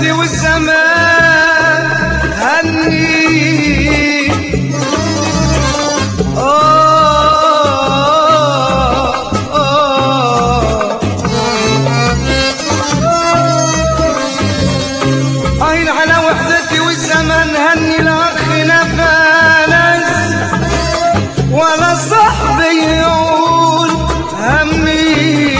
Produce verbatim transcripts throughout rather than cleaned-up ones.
وحدتي والزمان هني عين على وحدتي والزمان هني الأخ نفانس ولا صاحبي يقول همي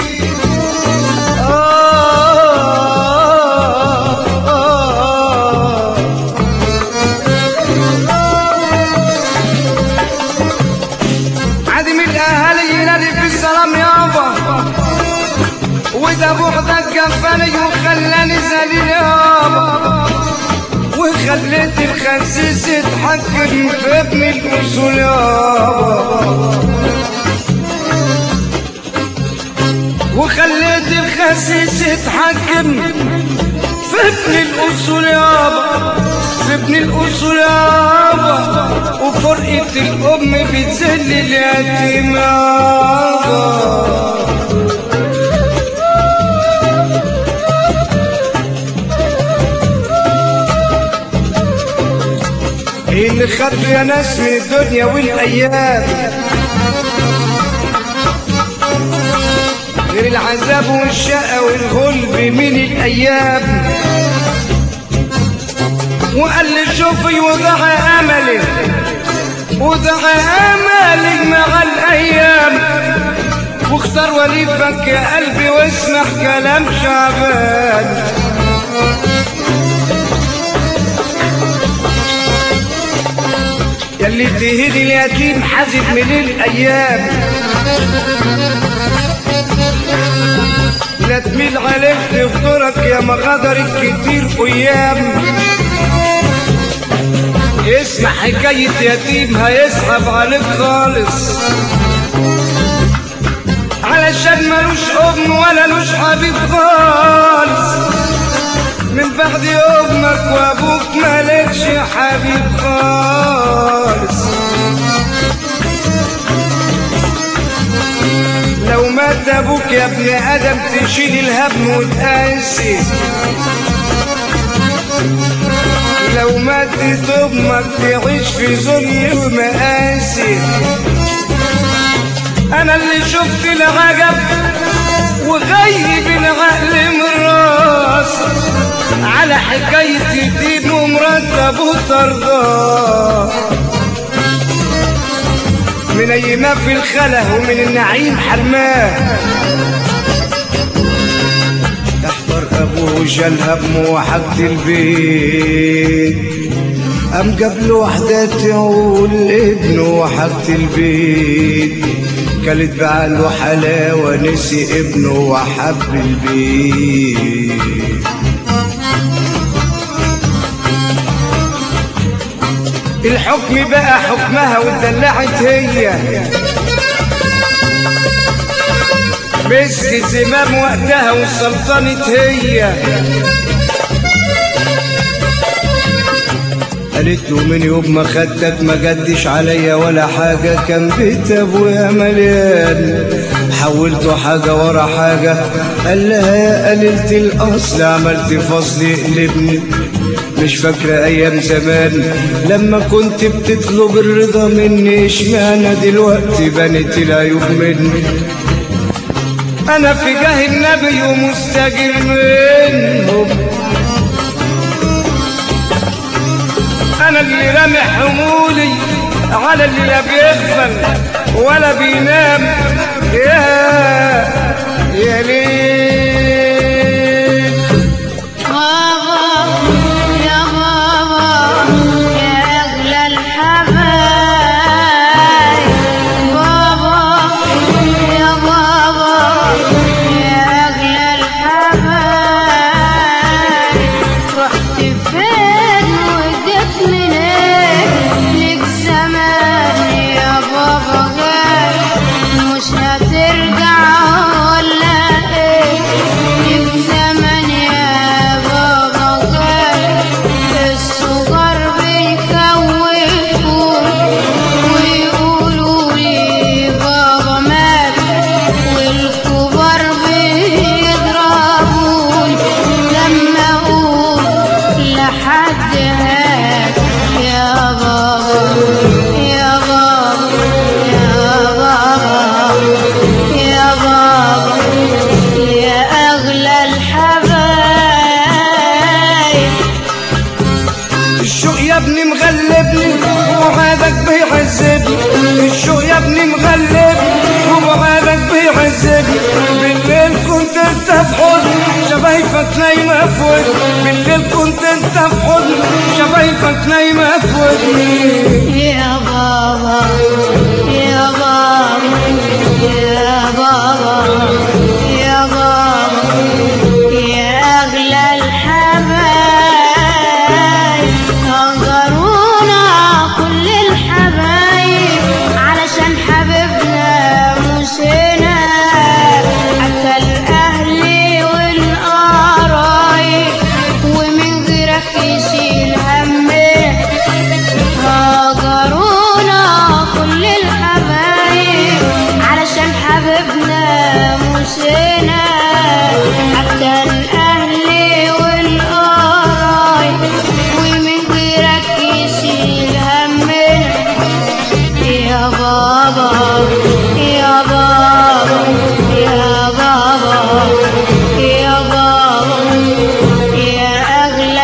عدم الأهالي ينادي في السلام يابا وده بعدك كفاني وخلاني ذليل يابا وخليت الخسيس يتحكم في ابن الأصول يابا وخليت الخسيس يتحكم في ابن الأصول يابا في ابن الأصول يابا وفرقة الأم بتذل اليتيم يابا اللي خدوا يا ناس من الدنيا والايام غير العذاب والشقا والغلب من الايام وقال لي شوفي وضع املي وضع املي مع الايام واختار وليفك يا قلبي واسمع كلام شعبان ياللي تهيد اليتيم حازب من الايام لا تميل عليك تفطرك يا مغادر كتير ايام اسمع حكاية يتيم هيسحب عليك خالص علشان ملوش ام ولا لوش حبيب خالص من بعد امك وابوك مالكش حبيب خالص لو مات ابوك يا ابن ادم تشيل الهم وتقاسي لو ماتت امك تعيش في ذل ومقاسي انا اللي شفت العجب وغيب العقل من راسي على حكاية يتيم ومرتب وطرداه من ايما في الخلا ومن النعيم حرماه احضر ابوه شال همه وحاجة البيت قام جاب له وحدة تعول ابنه وحاجة البيت كلت بعقله حلاوة نسي ابنه وحب البيت الحكم بقى حكمها واتدلعت هي مسكت زمام وقتها والسلطنت هي قالت له من يوم ما خدتك ما جدش عليا ولا حاجة كان بيت ابويا مليان حولته حاجة ورا حاجة قال لها يا قليلة الأصل عملت فصل يقلبني مش فاكرة أيام زمان لما كنت بتطلب الرضا مني اشمعنى دلوقتي بنت العيوب مني أنا في جاه النبي ومستجير منهم أنا اللي رامي حمولي على اللي لا بيغفل ولا بينام يا يا ليل بابا يا بابا يا أغلى الحبايب بابا يا بابا يا أغلى الحبايب رحت فين وجيت منين لك زمان يا بابا غالي مش هترجع ولا ايه كنت انت في حضن شفايفك نايمة في ودني، بالليل كنت انت في حضن شفايفك نايمة في ودني. يا بابا يا بابا يا بابا يا بابا يا أغلى الحبايب، هجرونا كل الحبايب علشان حبيبنا مش هنا، حتى الأهل والقرايب ومن غيرك يشيل همنا. هجرونا كل الحبايب علشان حبيبنا مش هنا، حتى الأهل والقرايب ومن غيرك يشيل همنا. يا بابا يا بابا يا بابا يا بابا يا أغلى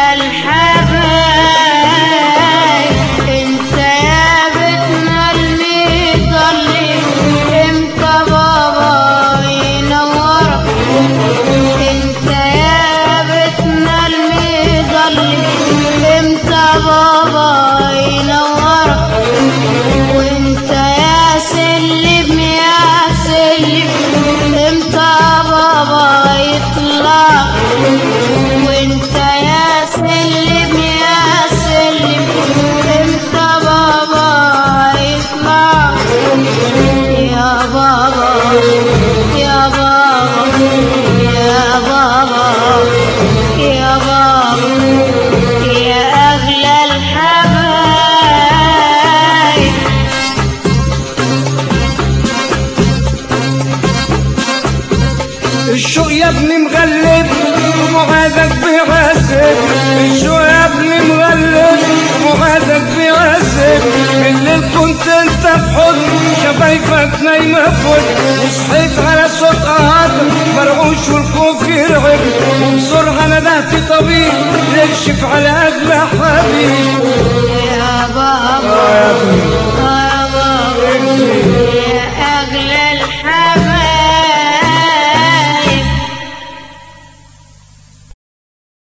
الحبايب، انت يا بيتنا المضلي، امتى بابا ينورك؟ انت يا بيتنا المضلي، امتى بابا ينورك؟ وانت يا سلم يا سلم، امتى بابا يطلع؟ وانت يا سلم يا سلم، امتى بابا يطلع؟ يا بابا يا بابا يا بابا يا بابا يا أغلى الحبايب. الشوق يا ابني مغلب ومعادك بيعذب، الشوق يا ابني مغلب ومعادك بيعذب، بالليل كنت انت في حضن شفايفك نايمة في ودني، وصحيت على صوت قهاتك مرعوش والخوف يرعب، وبسرعة ندهت طبيب يكشف على أغلى حبيب.